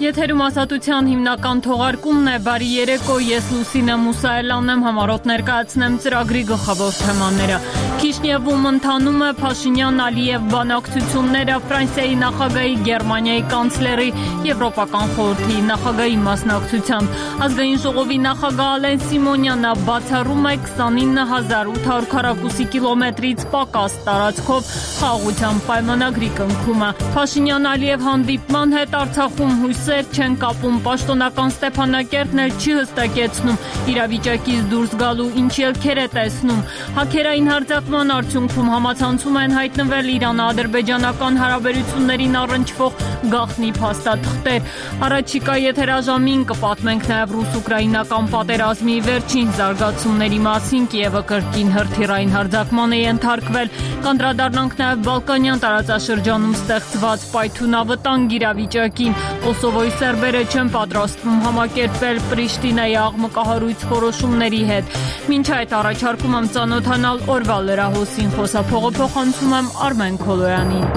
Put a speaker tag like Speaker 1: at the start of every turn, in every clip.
Speaker 1: Եթերում ազատության հիմնական թողարկումն է, բարի երեկո, ես Լուսինե Մուսայելյանն եմ, համառոտ ներկայացնեմ ծրագրի գլխավոր թեմաները։ Քիշնևում ընթանում է Փաշինյան-Ալիև բանակցությունները, Ֆրանսիայի նախագահի, Գերմանիայի կանցլերի, Եվրոպական խորհրդի նախագահի մասնակցությամբ։ Ազգային ժողովի նախագահ Ալեն Սիմոնյանը բացառում է 29,800 քառակուսի կիլոմետրից պակաս տարածքով խաղաղության պայմանագրի կնքումը։ Փաշինյան-Ալիև հանդիպման հետ Արցախում հույսեր չեն կապում, պաշտոնական Ստեփանակերտն էլ չի հստակեցնում իրավիճակից դուրս գալու ինչ ելքեր է տեսնում։ Հաքերային հարձակման արդյունքում համացանցում են հայտնվել Իրան-ադրբեջանական հարաբերություններին առնչվող գաղտնի փաստաթղթեր։ Առաջիկա եթերաժամին կպատմենք նաև ռուս-ուկրաինական պատերազմի վերջին զարգացումների մասին, Կիևը կրկին հրթիռային հարձակման է ենթարկվել։ Կանդրադառնանք նաև Բալկանյան տարածաշրջանում ստեղծված պայթունավտանգ իրավիճակին։ Կոսովոյի սերբերը չեն պատրաստվում համակերպվել Պրիշտինայի աղմկահարույց որոշումների հետ։ Մինչ այդ առաջարկում եմ ծանոթանալ օրվա լրահոսին, խոսափողը փոխանցում եմ Արմեն Քոլոյանին։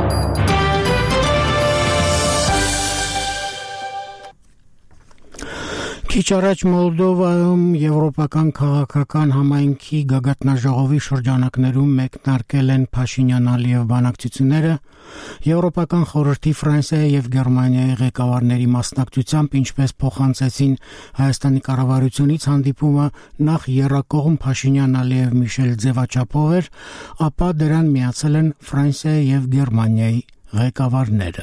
Speaker 2: Քիչ առաջ Մոլդովայում Եվրոպական քաղաքական համայնքի գագաթնաժողովի շրջանակներում մեկնարկել են Փաշինյան-Ալիև բանակցությունները, Եվրոպական խորհրդի Ֆրանսիայի եւ Գերմանիայի ղեկավարների մասնակցությամբ, ինչպես փոխանցեցին Հայաստանի կառավարությունից, հանդիպումը նախ եռակողմ Փաշինյան-Ալիև Միշել ձևաչափով էր, ապա դրան միացել են Ֆրանսիայի եւ Գերմանիայի ղեկավարները։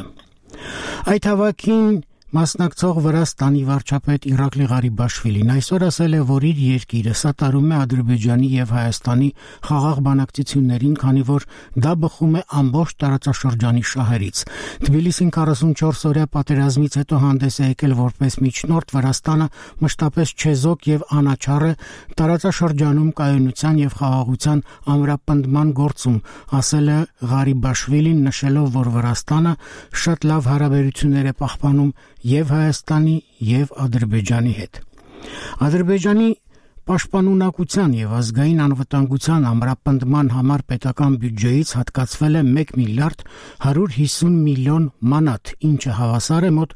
Speaker 2: Այդ հավաքին մասնակցող Վրաստանի վարչապետ Իրակլի Ղարիբաշվիլին այսօր ասել է, որ իր երկիրը սատարում է Ադրբեջանի եւ Հայաստանի խաղաղ բանակցություններին, քանի որ դա բխում է ամբողջ տարածաշրջանի շահերից։ Թբիլիսին 44-օրյա պատերազմից հետո հանդես է եկել որպես միջնորդ, Վրաստանը մշտապես չեզոք եւ անաչառ է տարածաշրջանում կայունության եւ խաղաղության ամրապնդման գործում, ասել է Ղարիբաշվիլին, նշելով, որ Վրաստանը շատ լավ հարաբերություններ է պահպանում եւ Հայաստանի եւ Ադրբեջանի հետ։ Ադրբեջանի պաշտպանունակության եւ ազգային անվտանգության ամրապնդման համար պետական բյուջեից հատկացվել է 1 միլիարդ 150 միլիոն մանատ, ինչը հավասար է մոտ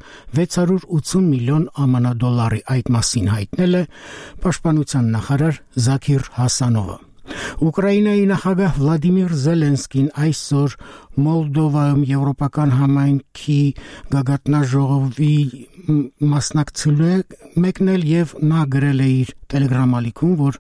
Speaker 2: 680 միլիոն ԱՄՆ դոլարի։ Այդ մասին հայտնել է պաշտպանության նախարար Զաքիր Հասանովը։ Ուկրաինայի նախագահ Վլադիմիր Զելենսկին այսօր Մոլդովայում Եվրոպական համայնքի գագաթնաժողովի մասնակցելու է մեկնել եւ նա գրել է իր տելեգրամ-ալիքում, որ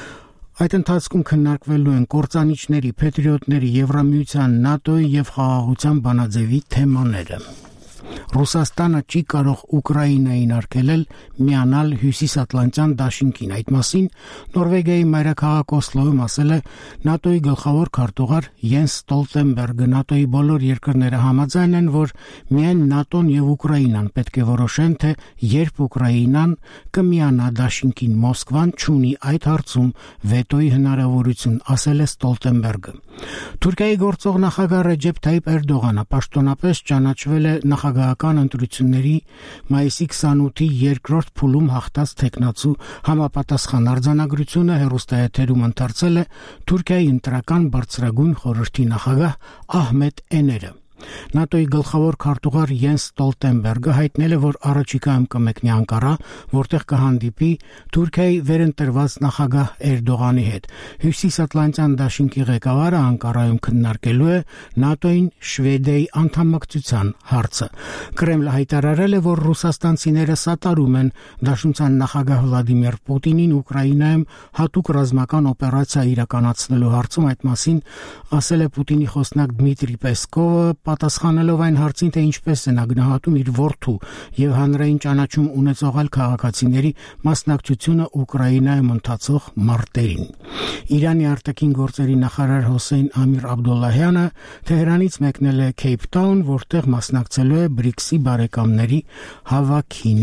Speaker 2: այդ ընթացքում քննարկվելու են կործանիչների, փետրիոտների, Եվրամիության, ՆԱՏՕ-ի եւ խաղաղության բանաձևի թեմաները։ Ռուսաստանը չի կարող Ուկրաինային արգելել միանալ Հյուսիսատլանտյան դաշինքին։ Այդ մասին Նորվեգիայի մայրաքաղաք Օսլոյում ասել է ՆԱՏՕ-ի գլխավոր քարտուղար Յենս Ստոլտենբերգը։ ՆԱՏՕ-ի բոլոր երկրները համաձայն են, որ միայն ՆԱՏՕ-ն եւ Ուկրաինան պետք է որոշեն, թե երբ Ուկրաինան կմիանա դաշինքին։ Մոսկվան չունի այդ հարցում վետոյի հնարավորություն, ասել է Ստոլտենբերգը։ Թուրքիայի գործող նախագահ Ռեջեփ Թայիփ Էրդողանը պաշտոնապես ճանաչվել է նախագահական ընտրությունների մայիսի 28-ի երկրորդ փուլում հաղթած թեկնածու համապատասխան արձանագրությունը հեռուստաեթերում ընթերցել է Թուրքիայի ընտրական բարձրագույն խորհրդի նախագահ Ահմեդ Էները։ ՆԱՏՕ-ի գլխավոր քարտուղար Յենս Ստոլտենբերգը հայտնել է, որ առաջիկայում կմեկնի Անկարա, որտեղ կհանդիպի Թուրքիայի վերընտրված նախագահ Էրդողանի հետ։ Հյուսիսատլանտյան դաշինքի ղեկավարը Անկարայում քննարկելու է ՆԱՏՕ-ին Շվեդիայի անդամակցության հարցը։ Կրեմլը հայտարարել է, որ ռուսաստանցիները սատարում են Դաշնության նախագահ Վլադիմիր Պուտինին Ուկրաինայում հատուկ ռազմական օպերացիա իրականացնելու հարցում։ Այդ մասին ասել է Պուտինի խոսնակ Դմիտրի Պեսկովը, պատասխանելով այն հարցին, թե ինչպես է նա գնահատում իր որդու եւ հանրային ճանաչում ունեցող այլ քաղաքացիների մասնակցությունը Ուկրաինայում ընթացող մարտերին։ Իրանի արտաքին գործերի նախարար Հոսեյն Ամիր Աբդոլլահյանը Թեհրանից մեկնել է Քեյփթաուն, որտեղ մասնակցելու է BRICS-ի բարեկամների հավաքին։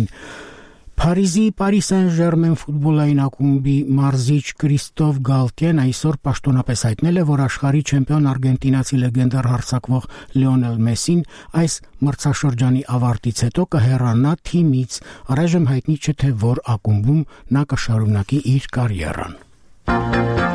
Speaker 2: Փարիզի Paris Saint-Germain ֆուտբոլային ակումբի մարզիչ Կրիստոֆ Գալտիեն այսօր պաշտոնապես հայտնել է, որ աշխարհի չեմպիոն արգենտինացի լեգենդար հարձակվող Լիոնել Մեսին այս մրցաշրջանի ավարտից հետո կհեռանա թիմից։ Առայժմ հայտնի չէ, թե որ ակումբում նա կշարունակի իր կարիերան։